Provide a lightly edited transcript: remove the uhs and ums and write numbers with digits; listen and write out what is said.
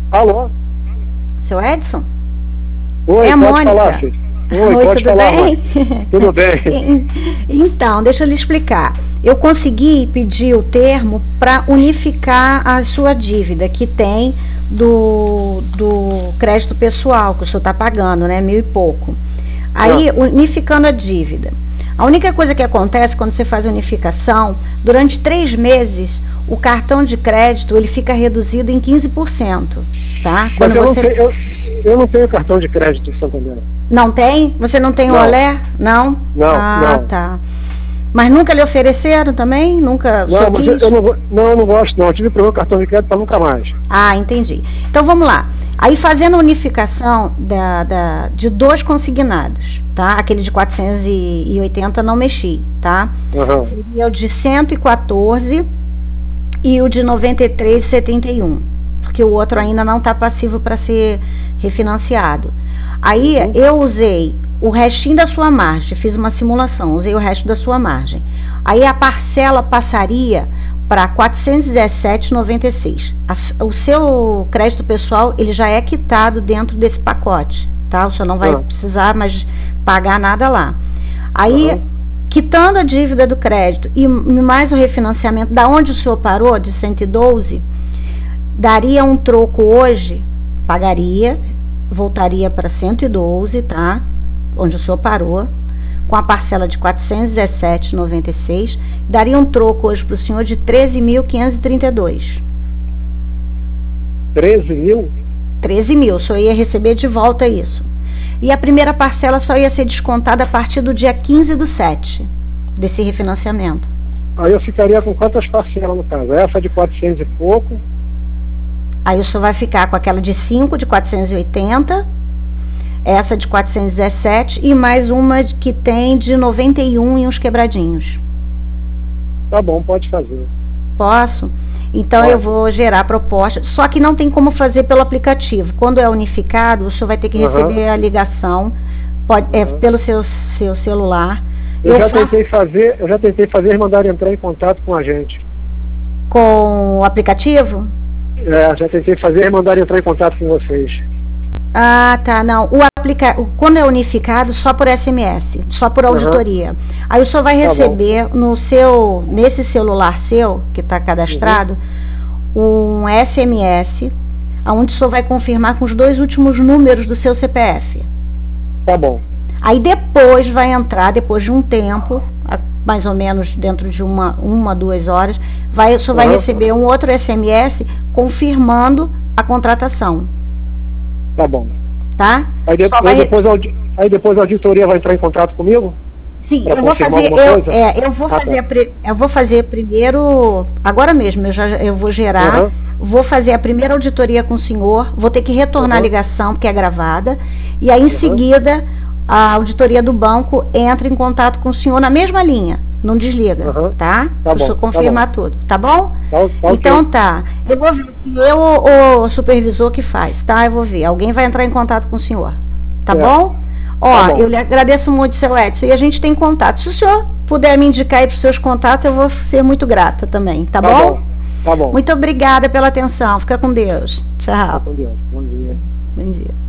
Alô? Seu Edson? Oi, é a pode Mônica. falar, filho. Oi, pode tudo falar, bem? Tudo bem. Então, deixa eu lhe explicar. Eu consegui pedir o termo para unificar a sua dívida que tem do crédito pessoal que o senhor está pagando, né? 1.000 e pouco. Aí, unificando a dívida. A única coisa que acontece quando você faz a unificação, durante 3 meses, o cartão de crédito ele fica reduzido em 15%, tá? Mas eu não tenho cartão de crédito em Santander. Não tem? Você não tem o Olé? Não? Não, não. Tá. Mas nunca lhe ofereceram também? Nunca? Não, mas eu não gosto não. Eu tive problema com cartão de crédito para nunca mais. Ah, entendi. Então vamos lá. Aí fazendo a unificação de 2 consignados, tá? Aquele de 480 não mexi, tá? Seria o de 114 e o de 93,71, porque o outro ainda não está passivo para ser refinanciado. Aí eu usei o restinho da sua margem, fiz uma simulação, usei o resto da sua margem. Aí a parcela passaria para 417,96. O seu crédito pessoal, ele já é quitado dentro desse pacote, tá? O senhor não vai precisar mais pagar nada lá. Aí, quitando a dívida do crédito e mais o refinanciamento, da onde o senhor parou, de 112, daria um troco hoje, pagaria, voltaria para 112, tá? Onde o senhor parou, com a parcela de 417,96, daria um troco hoje para o senhor de 13.532. 13 mil? 13 mil, o senhor ia receber de volta isso. E a primeira parcela só ia ser descontada a partir do dia 15/7, desse refinanciamento. Aí eu ficaria com quantas parcelas no caso? Essa de 400 e pouco? Aí o senhor vai ficar com aquela de 5, de 480, essa de 417 e mais uma que tem de 91 e uns quebradinhos. Tá bom, pode fazer. Posso? Então eu vou gerar a proposta, só que não tem como fazer pelo aplicativo. Quando é unificado, o senhor vai ter que receber a ligação pelo seu celular. Eu já tentei fazer e mandaram entrar em contato com a gente. Com o aplicativo? Já tentei fazer e mandaram entrar em contato com vocês. Ah, tá, não. Quando é unificado, só por SMS, só por auditoria. Aí o senhor vai receber nesse celular seu, que está cadastrado, um SMS, onde o senhor vai confirmar com os 2 últimos números do seu CPF. Tá bom. Aí depois vai entrar, depois de um tempo, mais ou menos dentro de uma 2 horas, o senhor vai receber um outro SMS confirmando a contratação. Tá bom. Tá? Aí depois a auditoria vai entrar em contato comigo? Sim, eu vou fazer primeiro, agora mesmo, eu vou gerar, vou fazer a primeira auditoria com o senhor, vou ter que retornar a ligação, porque é gravada, e aí em seguida a auditoria do banco entra em contato com o senhor na mesma linha, não desliga, tá? Para o senhor confirmar tudo, tá bom? Então tá, eu vou ver se eu ou o supervisor que faz, tá? Eu vou ver, alguém vai entrar em contato com o senhor, tá bom? Eu lhe agradeço muito, seu Edson, e a gente tem contato. Se o senhor puder me indicar aí para os seus contatos, eu vou ser muito grata também, tá bom? Tá bom. Muito obrigada pela atenção, fica com Deus. Tchau. Fica com Deus, bom dia. Bom dia.